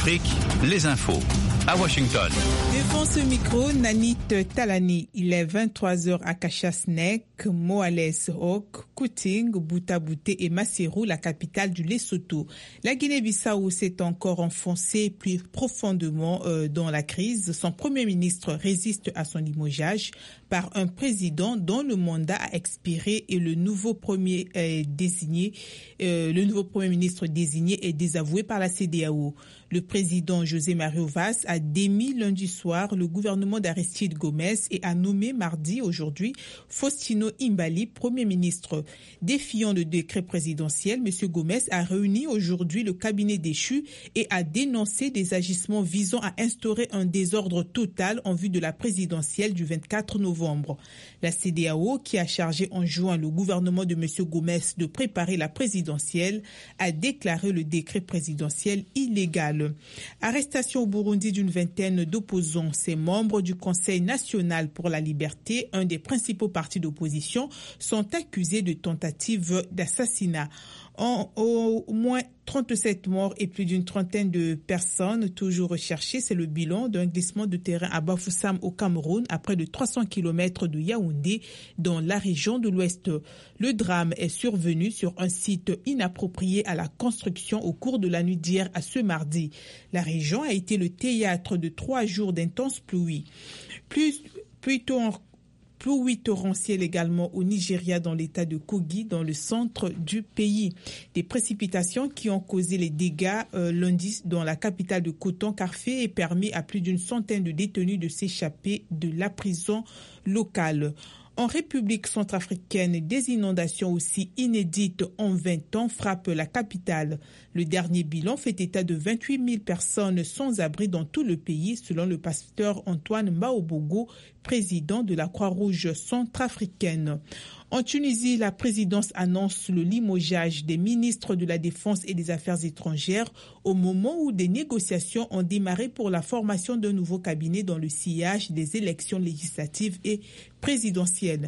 Afrique, les infos. À Washington. Devant ce micro, Nanit Talani. Il est 23h à Kachasnek, Moales Hok, Kuting, Bouta-Bouté et Maseru, la capitale du Lesotho. La Guinée-Bissau s'est encore enfoncée plus profondément dans la crise. Son premier ministre résiste à son limogeage par un président dont le mandat a expiré et le nouveau premier ministre désigné est désavoué par la CEDEAO. Le président José Mario Vaz a démis lundi soir le gouvernement d'Aristide Gomes et a nommé mardi aujourd'hui Faustino Imbali premier ministre. Défiant le décret présidentiel, M. Gomes a réuni aujourd'hui le cabinet déchu et a dénoncé des agissements visant à instaurer un désordre total en vue de la présidentielle du 24 novembre. La CEDEAO, qui a chargé en juin le gouvernement de M. Gomes de préparer la présidentielle, a déclaré le décret présidentiel illégal. Arrestation au Burundi d'une vingtaine d'opposants. Ces membres du Conseil national pour la liberté, un des principaux partis d'opposition, sont accusés de tentative d'assassinat. Au moins 37 morts et plus d'une trentaine de personnes toujours recherchées. C'est le bilan d'un glissement de terrain à Bafoussam au Cameroun, à près de 300 km de Yaoundé, dans la région de l'Ouest. Le drame est survenu sur un site inapproprié à la construction au cours de la nuit d'hier à ce mardi. La région a été le théâtre de 3 jours d'intenses pluies. Pluies torrentielles également au Nigeria, dans l'état de Kogi, dans le centre du pays. Des précipitations qui ont causé les dégâts lundi dans la capitale de Coton, Carfé, et permis à plus d'une centaine de détenus de s'échapper de la prison locale. En République centrafricaine, des inondations aussi inédites en 20 ans frappent la capitale. Le dernier bilan fait état de 28 000 personnes sans abri dans tout le pays, selon le pasteur Antoine Maobogo, président de la Croix-Rouge centrafricaine. En Tunisie, la présidence annonce le limogeage des ministres de la Défense et des Affaires étrangères au moment où des négociations ont démarré pour la formation d'un nouveau cabinet dans le sillage des élections législatives et présidentielles.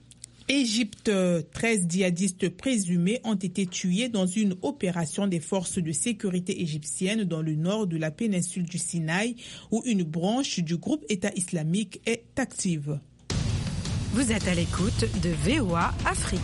Égypte, 13 djihadistes présumés ont été tués dans une opération des forces de sécurité égyptiennes dans le nord de la péninsule du Sinaï, où une branche du groupe État islamique est active. Vous êtes à l'écoute de VOA Afrique.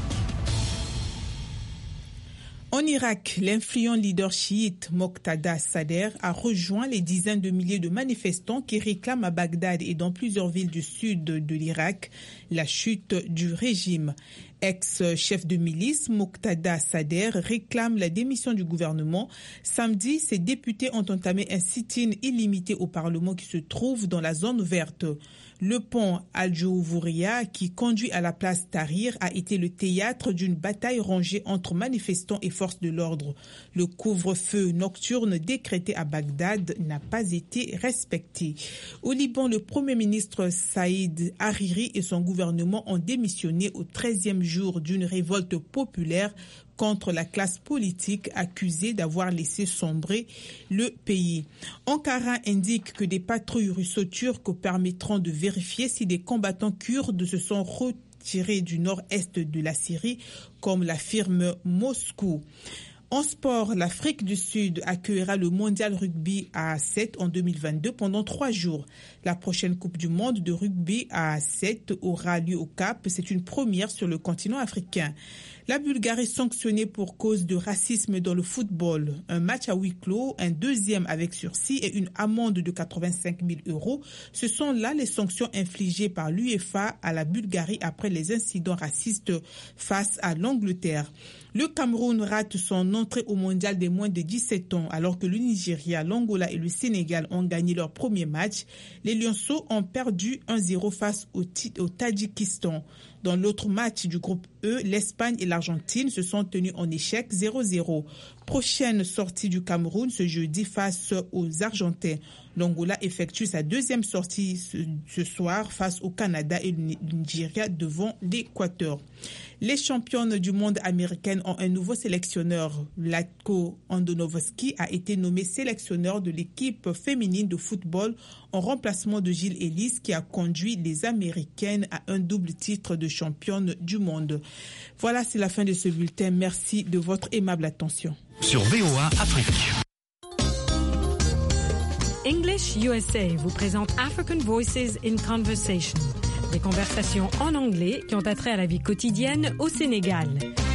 En Irak, l'influent leader chiite Moqtada Sadr a rejoint les dizaines de milliers de manifestants qui réclament à Bagdad et dans plusieurs villes du sud de l'Irak la chute du régime. Ex-chef de milice, Moqtada Sadr réclame la démission du gouvernement. Samedi, ses députés ont entamé un sit-in illimité au Parlement qui se trouve dans la zone verte. Le pont Al-Jouvouria, qui conduit à la place Tahrir, a été le théâtre d'une bataille rangée entre manifestants et forces de l'ordre. Le couvre-feu nocturne décrété à Bagdad n'a pas été respecté. Au Liban, le Premier ministre Saïd Hariri et son gouvernement ont démissionné au 13e jour d'une révolte populaire contre la classe politique accusée d'avoir laissé sombrer le pays. Ankara indique que des patrouilles russo-turques permettront de vérifier si des combattants kurdes se sont retirés du nord-est de la Syrie, comme l'affirme Moscou. En sport, l'Afrique du Sud accueillera le mondial rugby à 7 en 2022 pendant 3 jours. La prochaine Coupe du monde de rugby à 7 aura lieu au Cap. C'est une première sur le continent africain. La Bulgarie sanctionnée pour cause de racisme dans le football. Un match à huis clos, un deuxième avec sursis et une amende de 85 000 €. Ce sont là les sanctions infligées par l'UEFA à la Bulgarie après les incidents racistes face à l'Angleterre. Le Cameroun rate son entrée au mondial des moins de 17 ans alors que le Nigeria, l'Angola et le Sénégal ont gagné leur premier match. Les Lionceaux ont perdu 1-0 face au Tadjikistan. Dans l'autre match du groupe E, l'Espagne et l'Argentine se sont tenus en échec 0-0. Prochaine sortie du Cameroun ce jeudi face aux Argentins. L'Angola effectue sa deuxième sortie ce soir face au Canada et le Nigeria devant l'Équateur. Les championnes du monde américaines ont un nouveau sélectionneur. Vlatko Andonovski a été nommé sélectionneur de l'équipe féminine de football en remplacement de Jill Ellis qui a conduit les Américaines à un double titre de championne du monde. Voilà, c'est la fin de ce bulletin. Merci de votre aimable attention. Sur VOA Afrique. English USA vous présente African Voices in Conversation, des conversations en anglais qui ont attrait à la vie quotidienne au Sénégal.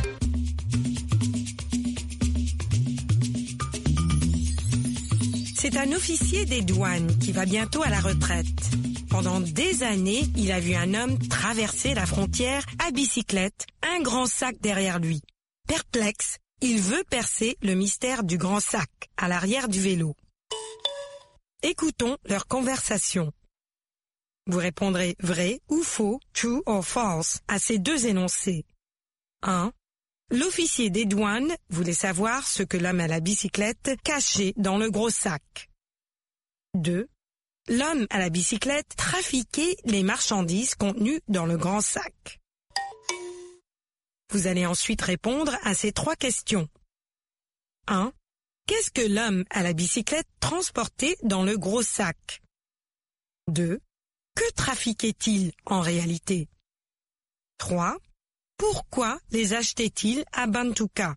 C'est un officier des douanes qui va bientôt à la retraite. Pendant des années, il a vu un homme traverser la frontière à bicyclette, un grand sac derrière lui. Perplexe, il veut percer le mystère du grand sac à l'arrière du vélo. Écoutons leur conversation. Vous répondrez vrai ou faux, true or false, à ces deux énoncés. 1. L'officier des douanes voulait savoir ce que l'homme à la bicyclette cachait dans le gros sac. 2. L'homme à la bicyclette trafiquait les marchandises contenues dans le grand sac. Vous allez ensuite répondre à ces trois questions. 1. Qu'est-ce que l'homme à la bicyclette transportait dans le gros sac? 2. Que trafiquait-il en réalité? 3. Pourquoi les achetait-il à Bantuka?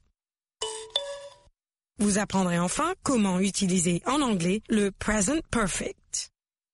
Vous apprendrez enfin comment utiliser en anglais le present perfect.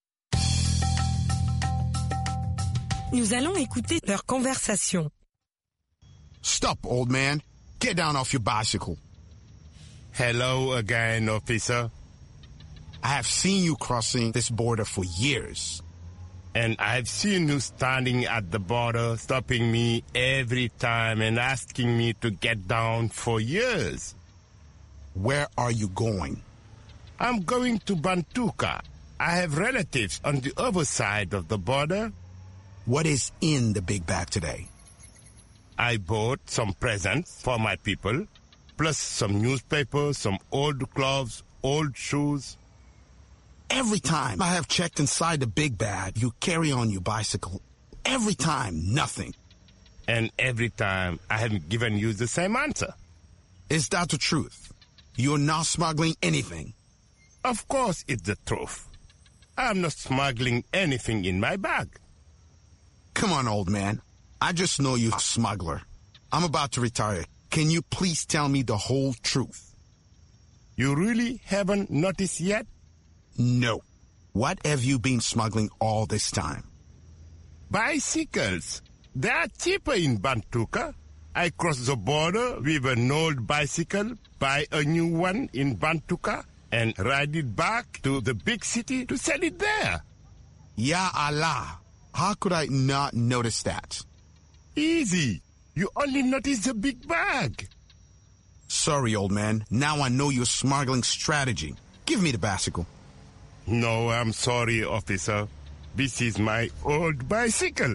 Nous allons écouter leur conversation. Stop, old man. Get down off your bicycle. Hello again, officer. I have seen you crossing this border for years. And I've seen you standing at the border, stopping me every time and asking me to get down for years. Where are you going? I'm going to Bantuka. I have relatives on the other side of the border. What is in the big bag today? I bought some presents for my people, plus some newspapers, some old clothes, old shoes. Every time I have checked inside the big bag, you carry on your bicycle. Every time, nothing. And every time, I have given you the same answer. Is that the truth? You're not smuggling anything? Of course it's the truth. I'm not smuggling anything in my bag. Come on, old man. I just know you're a smuggler. I'm about to retire. Can you please tell me the whole truth? You really haven't noticed yet? No. What have you been smuggling all this time? Bicycles. They are cheaper in Bantuka. I cross the border with an old bicycle, buy a new one in Bantuka, and ride it back to the big city to sell it there. Ya Allah. How could I not notice that? Easy. You only notice the big bag. Sorry, old man. Now I know your smuggling strategy. Give me the bicycle. No, I'm sorry, officer. This is my old bicycle.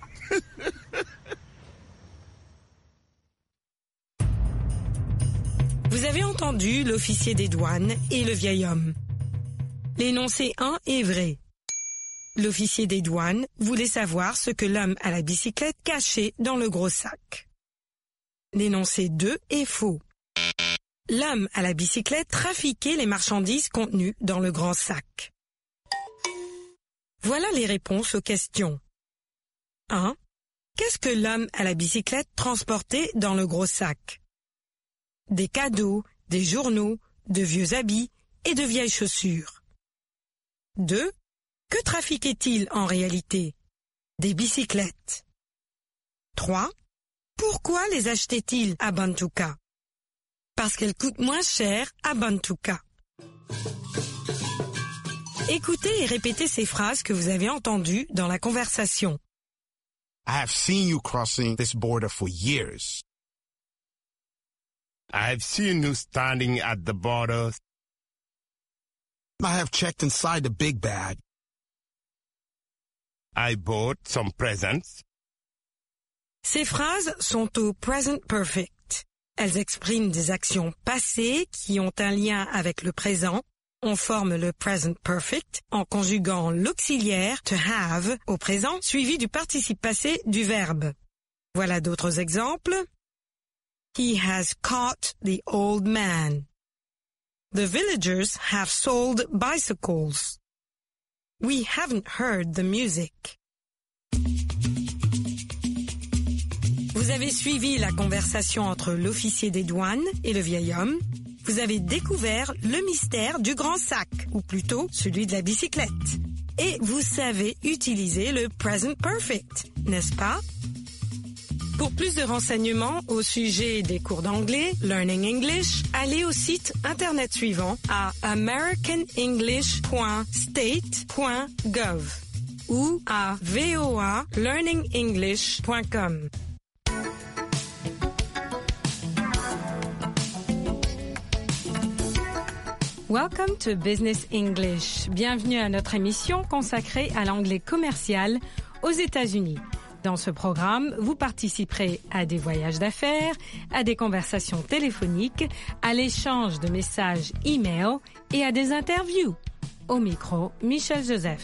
Vous avez entendu l'officier des douanes et le vieil homme. L'énoncé 1 est vrai. L'officier des douanes voulait savoir ce que l'homme à la bicyclette cachait dans le gros sac. L'énoncé 2 est faux. L'homme à la bicyclette trafiquait les marchandises contenues dans le grand sac. Voilà les réponses aux questions. 1. Qu'est-ce que l'homme à la bicyclette transportait dans le gros sac? Des cadeaux, des journaux, de vieux habits et de vieilles chaussures. 2. Que trafiquait-il en réalité? Des bicyclettes. 3. Pourquoi les achetait-il à Bantuka? Parce qu'elles coûtent moins cher à Bantuka. Écoutez et répétez ces phrases que vous avez entendues dans la conversation. I have seen you crossing this border for years. I've seen you standing at the border. I have checked inside the big bag. I bought some presents. Ces phrases sont au present perfect. Elles expriment des actions passées qui ont un lien avec le présent. On forme le present perfect en conjuguant l'auxiliaire to have au présent suivi du participe passé du verbe. Voilà d'autres exemples. He has caught the old man. The villagers have sold bicycles. We haven't heard the music. Vous avez suivi la conversation entre l'officier des douanes et le vieil homme. vous avez découvert le mystère du grand sac, ou plutôt celui de la bicyclette. Et vous savez utiliser le present perfect, n'est-ce pas? Pour plus de renseignements au sujet des cours d'anglais, Learning English, allez au site internet suivant à americanenglish.state.gov ou à voalearningenglish.com. Welcome to Business English. Bienvenue à notre émission consacrée à l'anglais commercial aux États-Unis. Dans ce programme, vous participerez à des voyages d'affaires, à des conversations téléphoniques, à l'échange de messages e-mail et à des interviews. Au micro, Michel Joseph.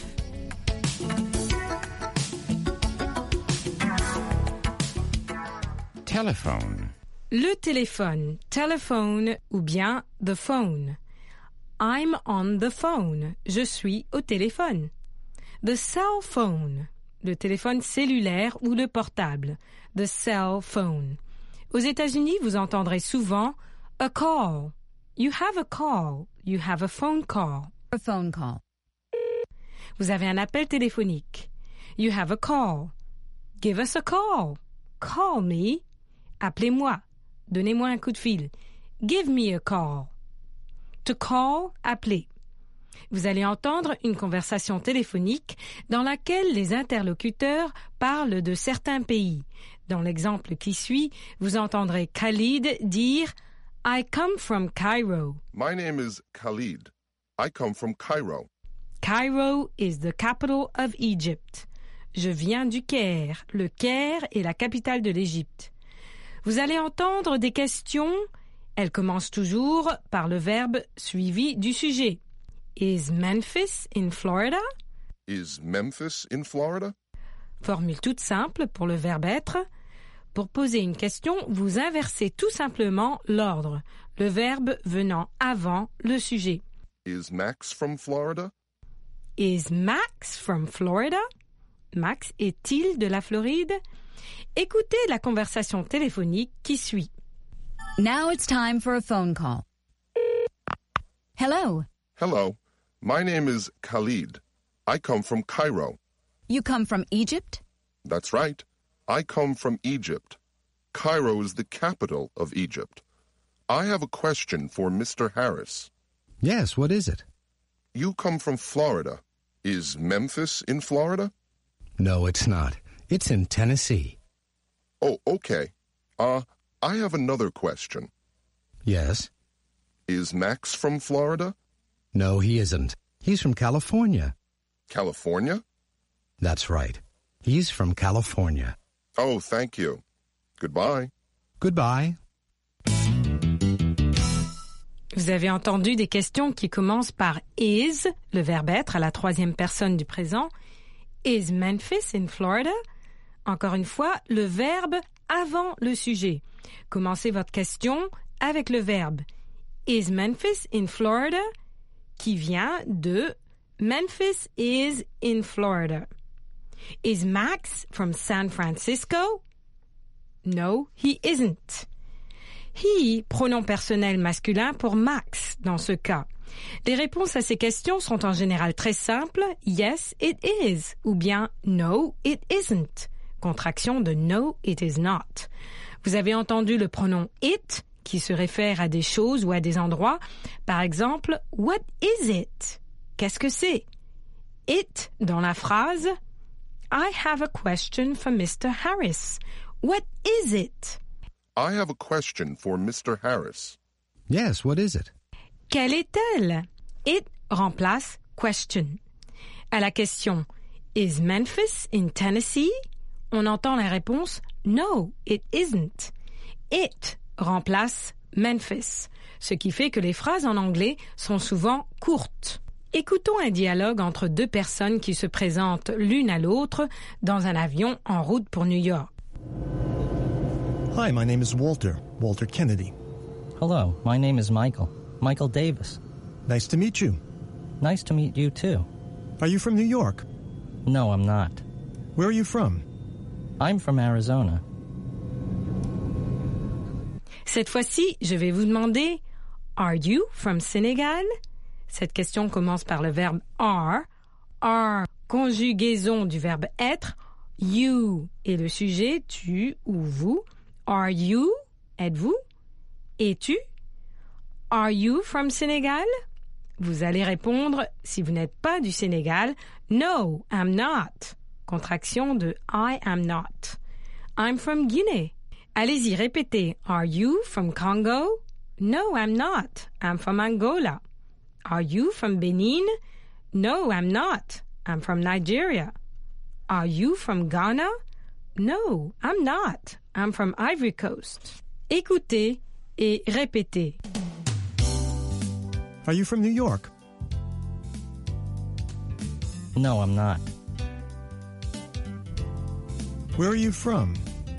Telephone. Le téléphone, telephone ou bien the phone. I'm on the phone. Je suis au téléphone. The cell phone. Le téléphone cellulaire ou le portable. The cell phone. Aux États-Unis, vous entendrez souvent a call. You have a call. You have a phone call. A phone call. Vous avez un appel téléphonique. You have a call. Give us a call. Call me. Appelez-moi. Donnez-moi un coup de fil. Give me a call. To call, appeler. Vous allez entendre une conversation téléphonique dans laquelle les interlocuteurs parlent de certains pays. Dans l'exemple qui suit, vous entendrez Khalid dire « I come from Cairo ». My name is Khalid. I come from Cairo. Cairo is the capital of Egypt. Je viens du Caire. Le Caire est la capitale de l'Égypte. Vous allez entendre des questions. Elles commencent toujours par le verbe suivi du sujet. Is Memphis in Florida? Is Memphis in Florida? Formule toute simple pour le verbe être. Pour poser une question, vous inversez tout simplement l'ordre, le verbe venant avant le sujet. Is Max from Florida? Is Max from Florida? Max est-il de la Floride? Écoutez la conversation téléphonique qui suit. Now it's time for a phone call. Hello. Hello. My name is Khalid. I come from Cairo. You come from Egypt? That's right. I come from Egypt. Cairo is the capital of Egypt. I have a question for Mr. Harris. Yes, what is it? You come from Florida. Is Memphis in Florida? No, it's not. It's in Tennessee. Oh, okay. I have another question. Yes? Is Max from Florida? No, he isn't. He's from California. California? That's right. He's from California. Oh, thank you. Goodbye. Goodbye. Vous avez entendu des questions qui commencent par is, le verbe être à la troisième personne du présent. Is Memphis in Florida? Encore une fois, le verbe avant le sujet. Commencez votre question avec le verbe Is Memphis in Florida? Qui vient de Memphis is in Florida. Is Max from San Francisco? No, he isn't. He, pronom personnel masculin pour Max dans ce cas. Les réponses à ces questions sont en général très simples. Yes, it is. Ou bien no, it isn't. Contraction de no, it is not. Vous avez entendu le pronom it qui se réfère à des choses ou à des endroits. Par exemple, what is it? Qu'est-ce que c'est? It dans la phrase I have a question for Mr. Harris. What is it? I have a question for Mr. Harris. Yes, what is it? Quelle est-elle? It remplace question. À la question Is Memphis in Tennessee? On entend la réponse No, it isn't. It remplace Memphis, ce qui fait que les phrases en anglais sont souvent courtes. Écoutons un dialogue entre deux personnes qui se présentent l'une à l'autre dans un avion en route pour New York. Hi, my name is Walter Kennedy. Hello, my name is Michael Davis. Nice to meet you. Nice to meet you too. Are you from New York? No, I'm not. Where are you from? I'm from Arizona. Cette fois-ci, je vais vous demander Are you from Senegal? Cette question commence par le verbe are. Are, conjugaison du verbe être. You est le sujet, tu ou vous. Are you? Êtes-vous? Es-tu? Are you from Senegal? Vous allez répondre, si vous n'êtes pas du Sénégal, No, I'm not. Contraction de I am not. I'm from Guinée. Allez-y, répétez. Are you from Congo? No, I'm not. I'm from Angola. Are you from Benin? No, I'm not. I'm from Nigeria. Are you from Ghana? No, I'm not. I'm from Ivory Coast. Écoutez et répétez. Are you from New York? No, I'm not. Where are you from?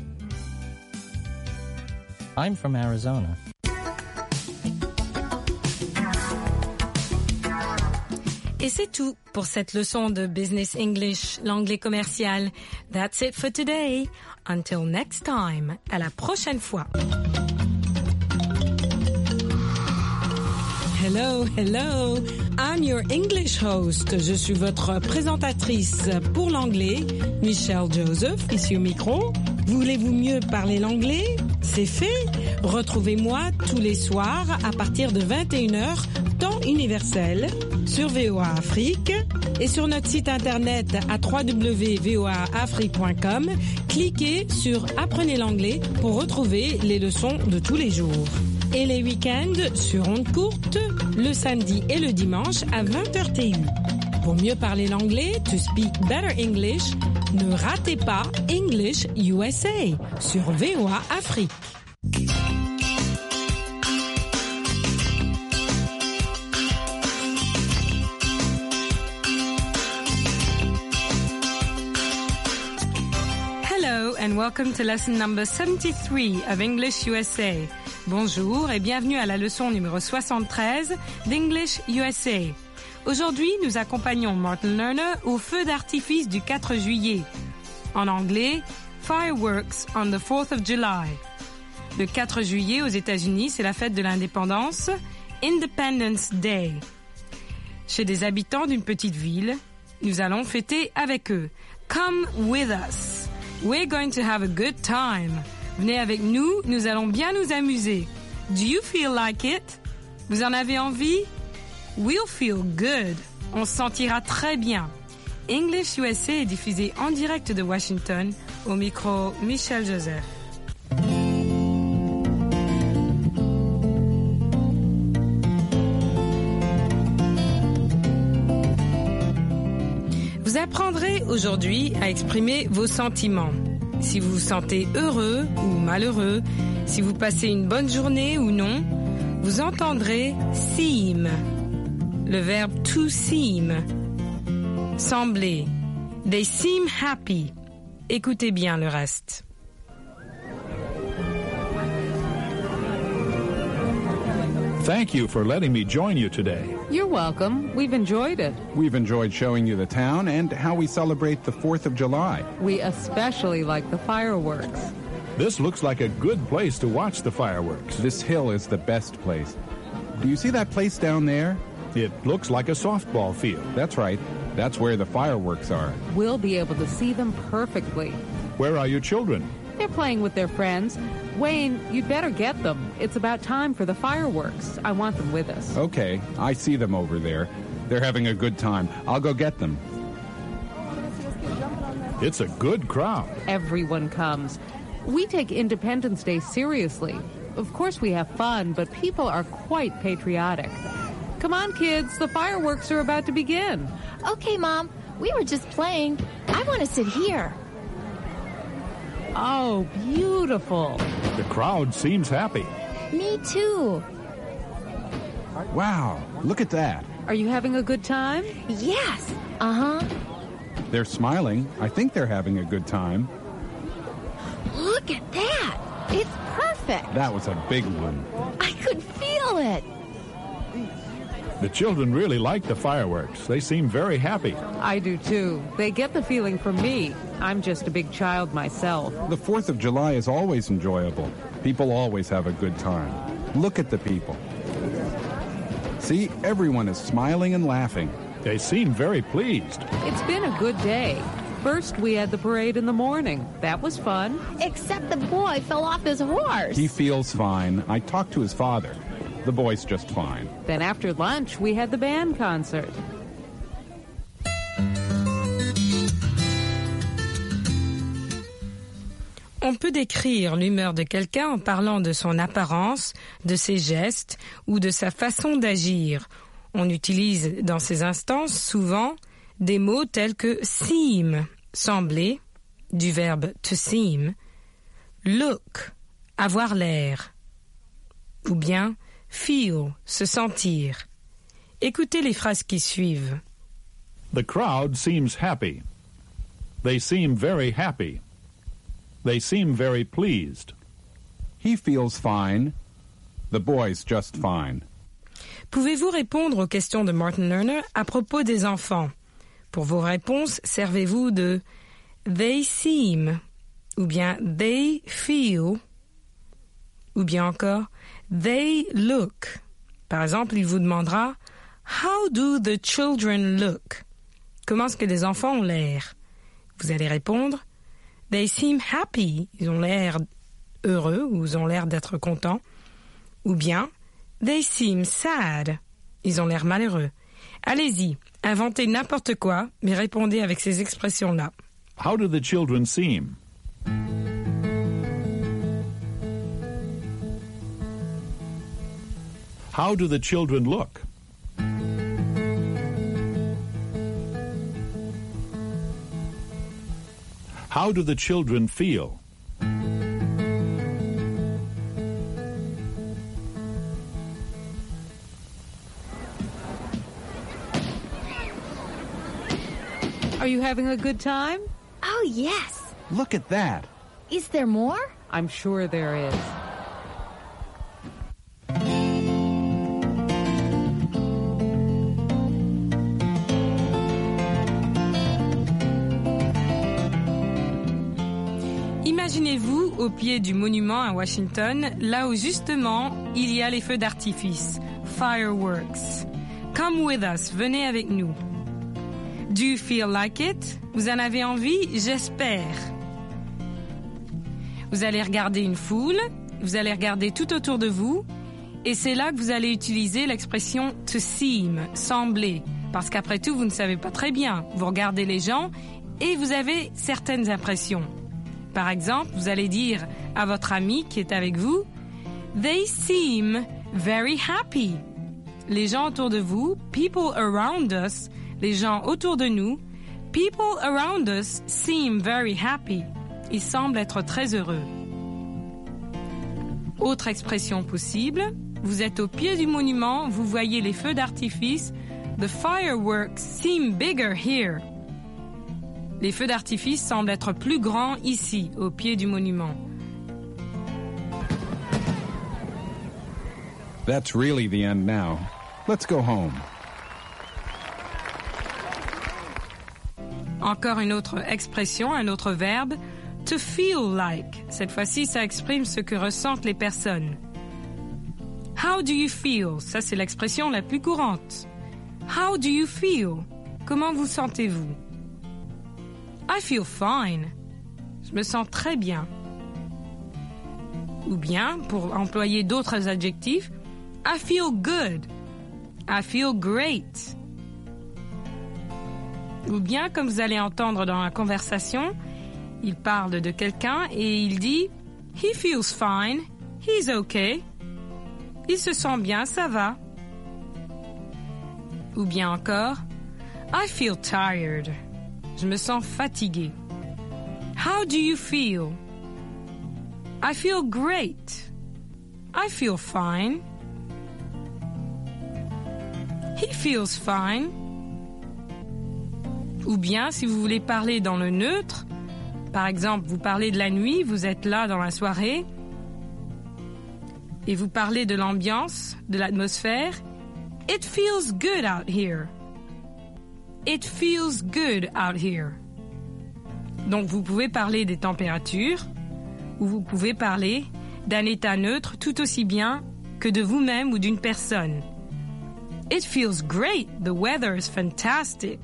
I'm from Arizona. Et c'est tout pour cette leçon de Business English, l'anglais commercial. That's it for today. Until next time. À la prochaine fois. Hello, hello. I'm your English host. Je suis votre présentatrice pour l'anglais, Michelle Joseph, ici au micro. Voulez-vous mieux parler l'anglais? C'est fait. Retrouvez-moi tous les soirs à partir de 21h, temps universel, sur VOA Afrique et sur notre site internet à www.voaafrique.com. Cliquez sur Apprenez l'anglais pour retrouver les leçons de tous les jours. Et les week-ends sur ondes courtes, le samedi et le dimanche à 20h TU. Pour mieux parler l'anglais, to speak better English, ne ratez pas English USA sur VOA Afrique. Hello and welcome to lesson number 73 of English USA. Bonjour et bienvenue à la leçon numéro 73 d'English USA. Aujourd'hui, nous accompagnons Martin Lerner au feu d'artifice du 4 juillet. En anglais, Fireworks on the 4th of July. Le 4 juillet aux États-Unis, c'est la fête de l'indépendance, Independence Day. Chez des habitants d'une petite ville, nous allons fêter avec eux. Come with us. We're going to have a good time. Venez avec nous, nous allons bien nous amuser. Do you feel like it? Vous en avez envie? We'll feel good. On se sentira très bien. English USA est diffusé en direct de Washington. Au micro, Michelle Joseph. Vous apprendrez aujourd'hui à exprimer vos sentiments. Si vous vous sentez heureux ou malheureux, si vous passez une bonne journée ou non, vous entendrez seem, le verbe to seem, sembler. They seem happy. Écoutez bien le reste. Thank you for letting me join you today. You're welcome. We've enjoyed it. We've enjoyed showing you the town and how we celebrate the 4th of July. We especially like the fireworks. This looks like a good place to watch the fireworks. This hill is the best place. Do you see that place down there? It looks like a softball field. That's right. That's where the fireworks are. We'll be able to see them perfectly. Where are your children? They're playing with their friends. Wayne, you'd better get them. It's about time for the fireworks. I want them with us. Okay, I see them over there. They're having a good time. I'll go get them. It's a good crowd. Everyone comes. We take Independence Day seriously. Of course we have fun, but people are quite patriotic. Come on, kids. The fireworks are about to begin. Okay, Mom. We were just playing. I want to sit here. Oh, beautiful. The crowd seems happy. Me too. Wow, look at that. Are you having a good time? Yes. Uh-huh. They're smiling. I think they're having a good time. Look at that. It's perfect. That was a big one. I could feel it. The children really like the fireworks. They seem very happy. I do too. They get the feeling from me. I'm just a big child myself. The 4th of July is always enjoyable. People always have a good time. Look at the people. See, everyone is smiling and laughing. They seem very pleased. It's been a good day. First, we had the parade in the morning. That was fun. Except the boy fell off his horse. He feels fine. I talked to his father. The boy's just fine. Then after lunch, we had the band concert. On peut décrire l'humeur de quelqu'un en parlant de son apparence, de ses gestes ou de sa façon d'agir. On utilise dans ces instances souvent des mots tels que seem, sembler, du verbe to seem, look, avoir l'air, ou bien feel, se sentir. Écoutez les phrases qui suivent. The crowd seems happy. They seem very happy. They seem very pleased. He feels fine. The boy's just fine. Pouvez-vous répondre aux questions de Martin Lerner à propos des enfants? Pour vos réponses, servez-vous de they seem, ou bien they feel, ou bien encore they look. Par exemple, il vous demandera how do the children look? Comment est-ce que les enfants ont l'air? Vous allez répondre they seem happy. Ils ont l'air heureux ou ils ont l'air d'être contents. Ou bien they seem sad. Ils ont l'air malheureux. Allez-y, inventez n'importe quoi, mais répondez avec ces expressions-là. How do the children seem? How do the children look? How do the children feel? Are you having a good time? Oh, yes. Look at that. Is there more? I'm sure there is. Imaginez-vous au pied du monument à Washington, là où justement il y a les feux d'artifice, fireworks. Come with us, venez avec nous. Do you feel like it? Vous en avez envie? J'espère. Vous allez regarder une foule, vous allez regarder tout autour de vous, et c'est là que vous allez utiliser l'expression to seem, sembler, parce qu'après tout, vous ne savez pas très bien. Vous regardez les gens et vous avez certaines impressions. Par exemple, vous allez dire à votre ami qui est avec vous, they seem very happy. Les gens autour de vous, people around us, les gens autour de nous, people around us seem very happy. Ils semblent être très heureux. Autre expression possible, vous êtes au pied du monument, vous voyez les feux d'artifice. The fireworks seem bigger here. Les feux d'artifice semblent être plus grands ici, au pied du monument. That's really the end now. Let's go home. Encore une autre expression, un autre verbe, to feel like. Cette fois-ci, ça exprime ce que ressentent les personnes. How do you feel? Ça, c'est l'expression la plus courante. How do you feel? Comment vous sentez-vous? I feel fine. Je me sens très bien. Ou bien, pour employer d'autres adjectifs, I feel good. I feel great. Ou bien, comme vous allez entendre dans la conversation, il parle de quelqu'un et il dit « He feels fine, he's okay ». Il se sent bien, ça va. Ou bien encore « I feel tired ». Je me sens fatigué. How do you feel? I feel great. I feel fine. He feels fine. Ou bien, si vous voulez parler dans le neutre, par exemple, vous parlez de la nuit, vous êtes là dans la soirée, et vous parlez de l'ambiance, de l'atmosphère. It feels good out here. It feels good out here. Donc, vous pouvez parler des températures, ou vous pouvez parler d'un état neutre tout aussi bien que de vous-même ou d'une personne. It feels great. The weather is fantastic.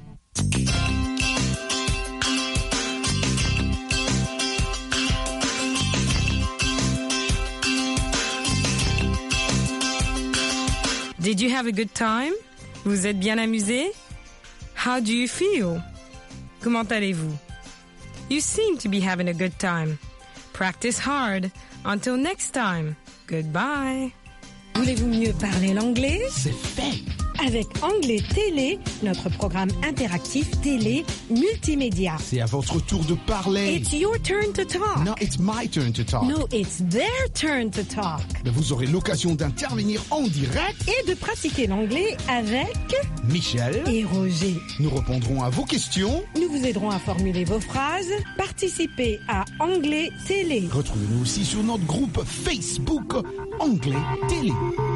Did you have a good time? Vous êtes bien amusé? How do you feel? Comment allez-vous? You seem to be having a good time. Practice hard. Until next time. Goodbye. Voulez-vous mieux parler l'anglais? C'est fait. Avec Anglais Télé, notre programme interactif télé multimédia. C'est à votre tour de parler. It's your turn to talk. No, it's my turn to talk. No, it's their turn to talk. Mais vous aurez l'occasion d'intervenir en direct et de pratiquer l'anglais avec Michel et Roger. Nous répondrons à vos questions. Nous vous aiderons à formuler vos phrases. Participez à Anglais Télé. Retrouvez-nous aussi sur notre groupe Facebook Anglais Télé.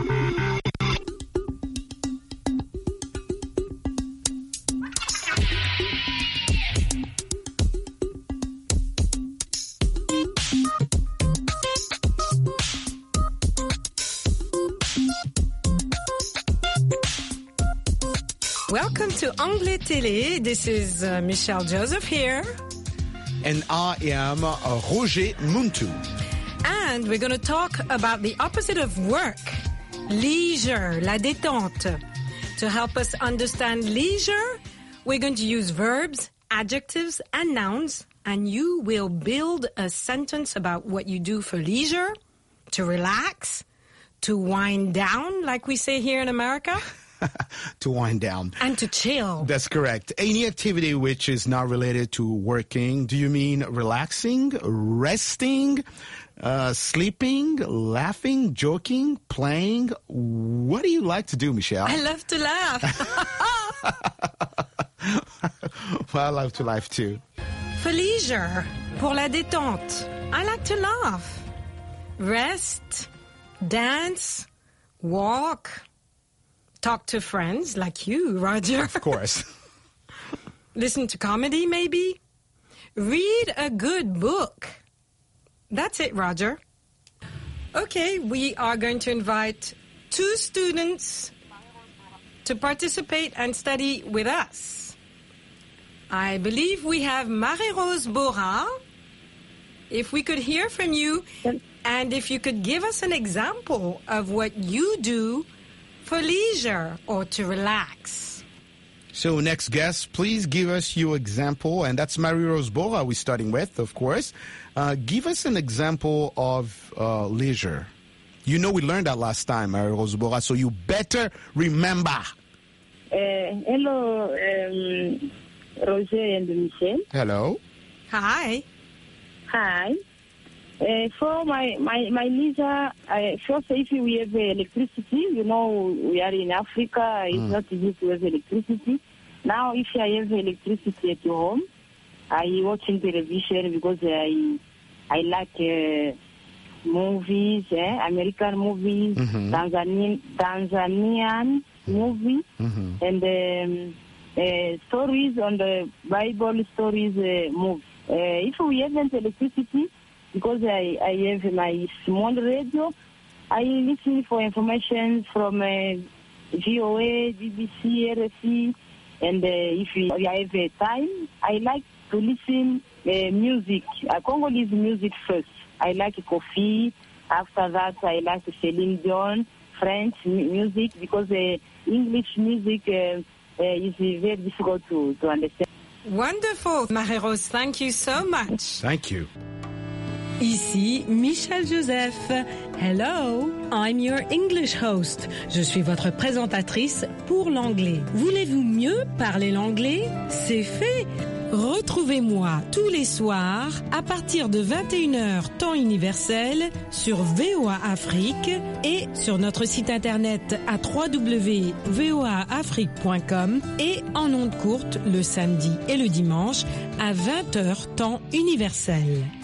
Welcome to Anglais Télé. This is Michelle Joseph here. And I am Roger Muntu. And we're going to talk about the opposite of work, leisure, la détente. To help us understand leisure, we're going to use verbs, adjectives, and nouns, and you will build a sentence about what you do for leisure, to relax, to wind down, like we say here in America. To wind down. And to chill. That's correct. Any activity which is not related to working. Do you mean relaxing, resting, sleeping, laughing, joking, playing? What do you like to do, Michelle? I love to laugh. Well, I love to laugh too. For leisure, pour la détente, I like to laugh. Rest, dance, walk, talk to friends like you, Roger. Of course. Listen to comedy, maybe. Read a good book. That's it, Roger. Okay, we are going to invite 2 students to participate and study with us. I believe we have Marie-Rose Bora. If we could hear from you, and if you could give us an example of what you do for leisure or to relax. So next guest, please give us your example. And that's Marie-Rose Bora we're starting with, of course. Give us an example of leisure. You know we learned that last time, Marie-Rose Bora, so you better remember. Hello, Roger and Michel. Hello. Hi. Hi. For my leisure, first, if we have electricity, you know, we are in Africa, it's not easy to have electricity. Now, if I have electricity at home, I watching television because I like movies, American movies, Tanzanian movies, and stories on the Bible stories movies. If we haven't electricity, because I have my small radio, I listen for information from VOA, BBC, RFI, and if I have time, I like to listen music, Congolese music first. I like Kofi. After that, I like Celine Dion, French music, because English music is very difficult to understand. Wonderful, Marie-Rose. Thank you so much. Thank you. Ici Michelle Joseph. Hello, I'm your English host. Je suis votre présentatrice pour l'anglais. Voulez-vous mieux parler l'anglais? C'est fait. Retrouvez-moi tous les soirs à partir de 21h temps universel sur VOA Afrique et sur notre site internet à www.voaafrique.com et en ondes courtes le samedi et le dimanche à 20h temps universel.